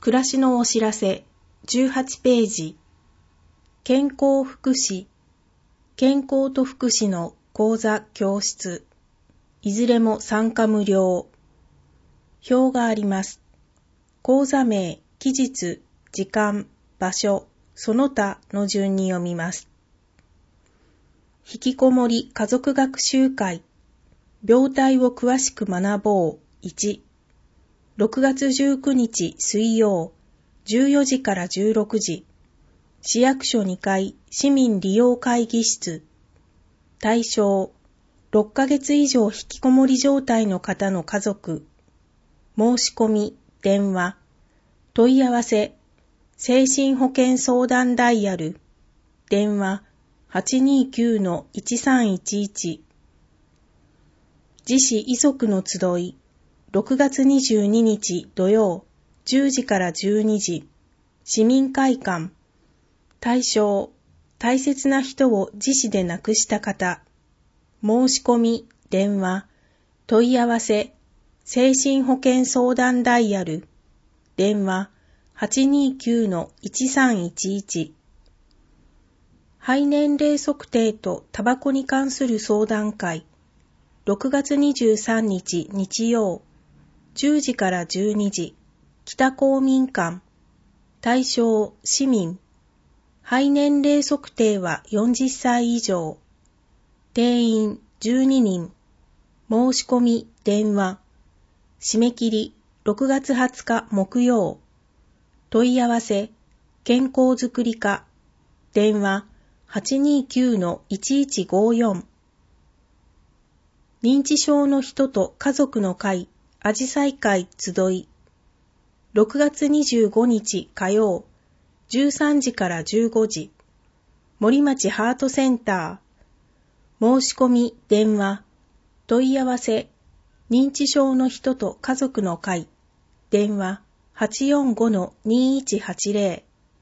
暮らしのお知らせ18ページ。健康福祉、健康と福祉の講座教室、いずれも参加無料。表があります。講座名、期日、時間、場所、その他の順に読みます。引きこもり家族学習会、病態を詳しく学ぼう1、6月19日水曜、14時から16時、市役所2階市民利用会議室、対象、6ヶ月以上引きこもり状態の方の家族、申し込み、電話、問い合わせ、精神保健相談ダイヤル、電話 829-1311、自死遺族の集い、6月22日土曜、10時から12時、市民会館、対象、大切な人を自死で亡くした方、申し込み、電話、問い合わせ、精神保健相談ダイヤル、電話 829-1311、肺年齢測定とタバコに関する相談会、6月23日日曜、10時から12時、北公民館、対象市民、肺年齢測定は40歳以上、定員12人、申し込み電話、締め切り6月20日木曜、問い合わせ、健康づくり課、電話 829-1154、認知症の人と家族の会、あじさい会集い、6月25日火曜、13時から15時、森町ハートセンター、申し込み電話、問い合わせ、認知症の人と家族の会、電話 845-2180、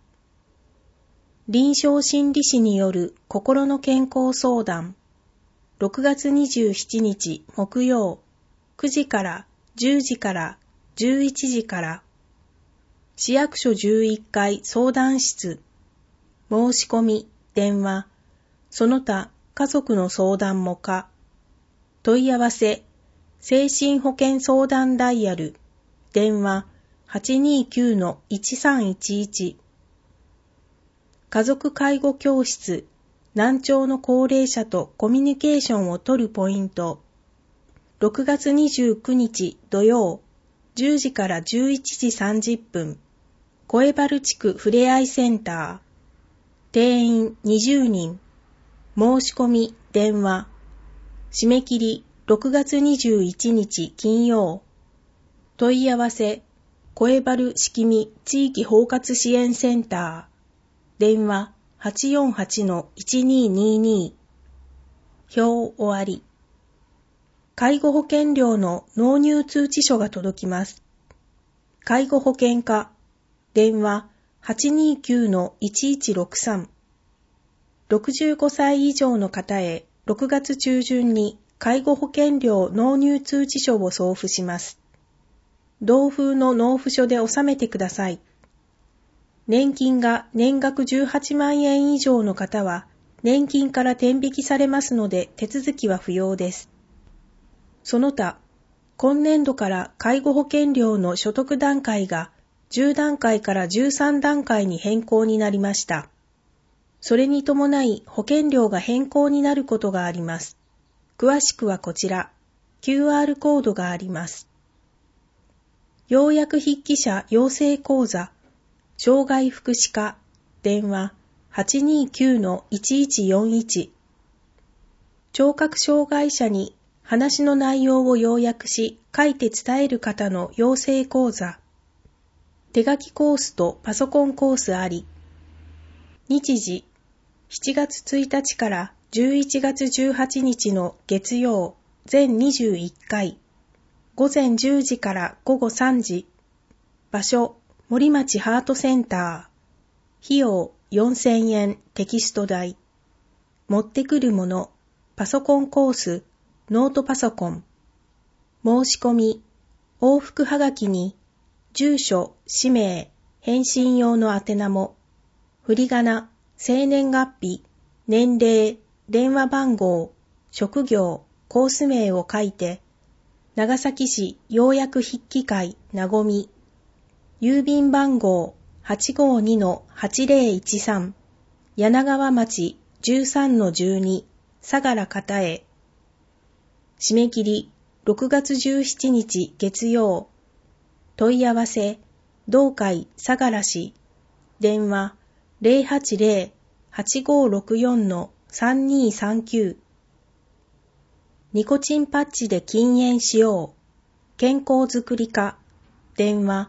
臨床心理士による心の健康相談、6月27日木曜、9時から10時から11時から、市役所11階相談室、申し込み、電話、その他家族の相談も可、問い合わせ、精神保健相談ダイヤル、電話 829-1311、家族介護教室、難聴の高齢者とコミュニケーションを取るポイント、6月29日土曜、10時から11時30分、小江原地区ふれあいセンター、定員20人、申し込み電話、締め切り6月21日金曜、問い合わせ、小江原しきみ地域包括支援センター、電話 848-1222、表終わり。介護保険料の納入通知書が届きます。介護保険課、電話 829-1163、65歳以上の方へ6月中旬に介護保険料納入通知書を送付します。同封の納付書で納めてください。年金が年額18万円以上の方は年金から転引きされますので手続きは不要です。その他、今年度から介護保険料の所得段階が10段階から13段階に変更になりました。それに伴い保険料が変更になることがあります。詳しくはこちら、QR コードがあります。要約筆記者養成講座、障害福祉課、電話 829-1141、聴覚障害者に話の内容を要約し書いて伝える方の養成講座、手書きコースとパソコンコースあり、日時、7月1日から11月18日の月曜、全21回、午前10時から午後3時、場所、森町ハートセンター、費用4000円テキスト代、持ってくるもの、パソコンコース、ノートパソコン、申し込み、往復はがきに、住所、氏名、 返信用の宛名も、振り仮名、生年月日、年齢、電話番号、職業、コース名を書いて、長崎市要約筆記会なごみ、郵便番号 852-8013、柳川町 13-12、相良方へ。締め切り6月17日月曜。問い合わせ、同会相良市。電話 080-8564-3239。ニコチンパッチで禁煙しよう。健康づくり課。電話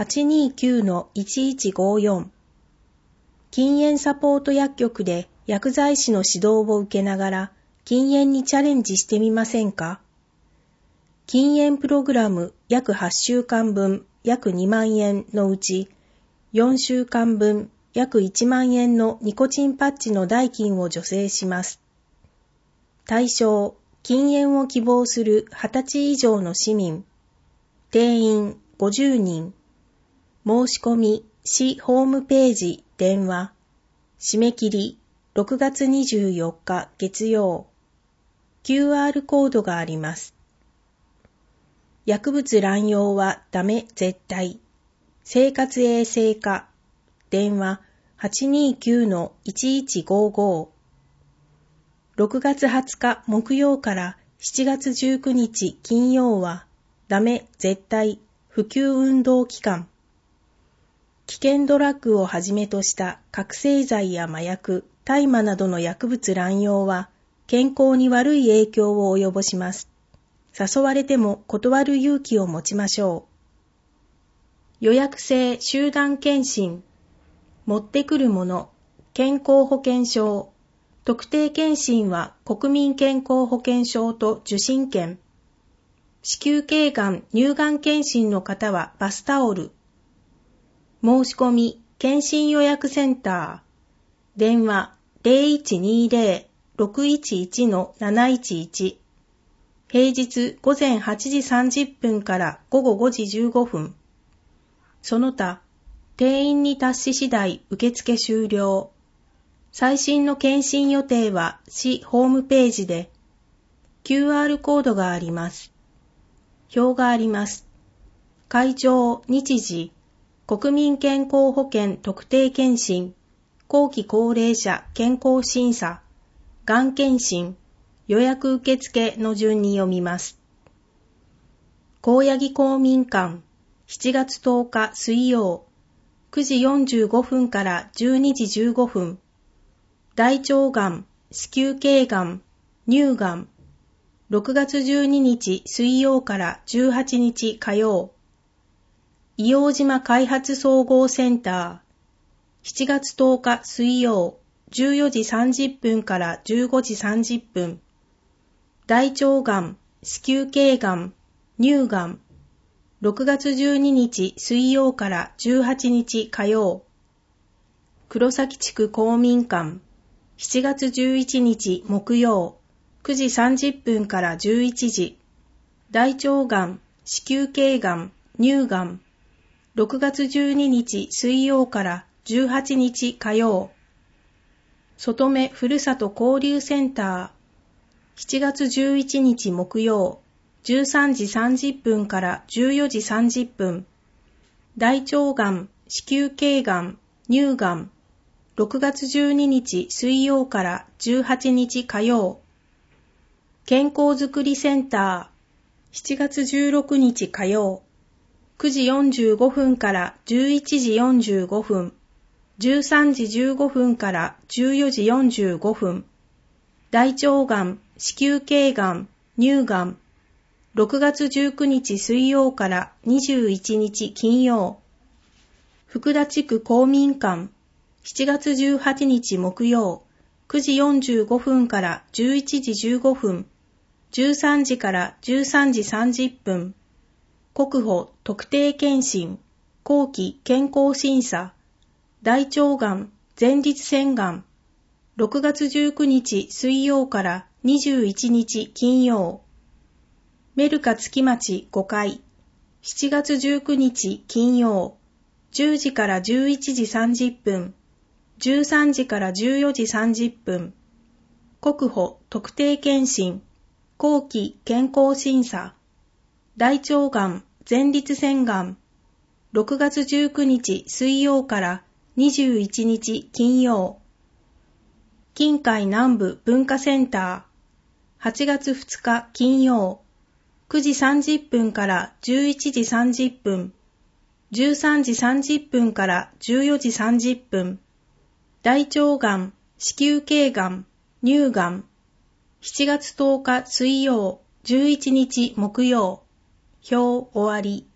829-1154。禁煙サポート薬局で薬剤師の指導を受けながら禁煙にチャレンジしてみませんか？禁煙プログラム約8週間分約2万円のうち4週間分約1万円のニコチンパッチの代金を助成します。対象、禁煙を希望する20歳以上の市民。定員50人。申し込み、市ホームページ、電話。締め切り、6月24日月曜。QR コードがあります。薬物乱用はダメ絶対。生活衛生課。電話 829-1155。6月20日木曜から7月19日金曜はダメ絶対普及運動期間。危険ドラッグをはじめとした覚醒剤や麻薬、大麻などの薬物乱用は健康に悪い影響を及ぼします。誘われても断る勇気を持ちましょう。予約制集団検診。持ってくるもの。健康保険証。特定検診は国民健康保険証と受診券。子宮頸がん、乳がん検診の方はバスタオル。申し込み、検診予約センター。電話 0120-611-711。平日午前8時30分から午後5時15分。その他、定員に達し次第受付終了。最新の検診予定は市ホームページで QR コードがあります。表があります。会場、日時、国民健康保険特定検診、後期高齢者健康審査、がん検診、予約受付の順に読みます。高野木公民館、7月10日水曜、9時45分から12時15分。大腸がん、子宮頸がん、乳がん。6月12日水曜から18日火曜。硫黄島開発総合センター。7月10日水曜、14時30分から15時30分。大腸がん、子宮頸がん、乳がん。6月12日水曜から18日火曜。黒崎地区公民館。7月11日木曜。9時30分から11時。大腸がん、子宮頸がん、乳がん。6月12日水曜から18日火曜。外目ふるさと交流センター。7月11日木曜。13時30分から14時30分。大腸がん、子宮頸がん、乳がん。6月12日水曜から18日火曜。健康づくりセンター。7月16日火曜。9時45分から11時45分。13時15分から14時45分。大腸がん、子宮頸がん、乳がん。6月19日水曜から21日金曜。福田地区公民館。7月18日木曜。9時45分から11時15分。13時から13時30分。国保特定検診。後期健康審査。大腸がん、前立腺がん。6月19日水曜から21日金曜。メルカ月町5階。7月19日金曜。 10時から11時30分、13時から14時30分、国保特定健診、後期健康審査、大腸がん、前立腺がん、6月19日水曜から21日金曜、近海南部文化センター、8月2日金曜、9時30分から11時30分、13時30分から14時30分、大腸がん、子宮頸がん、乳がん、7月10日水曜、11日木曜、表終わり。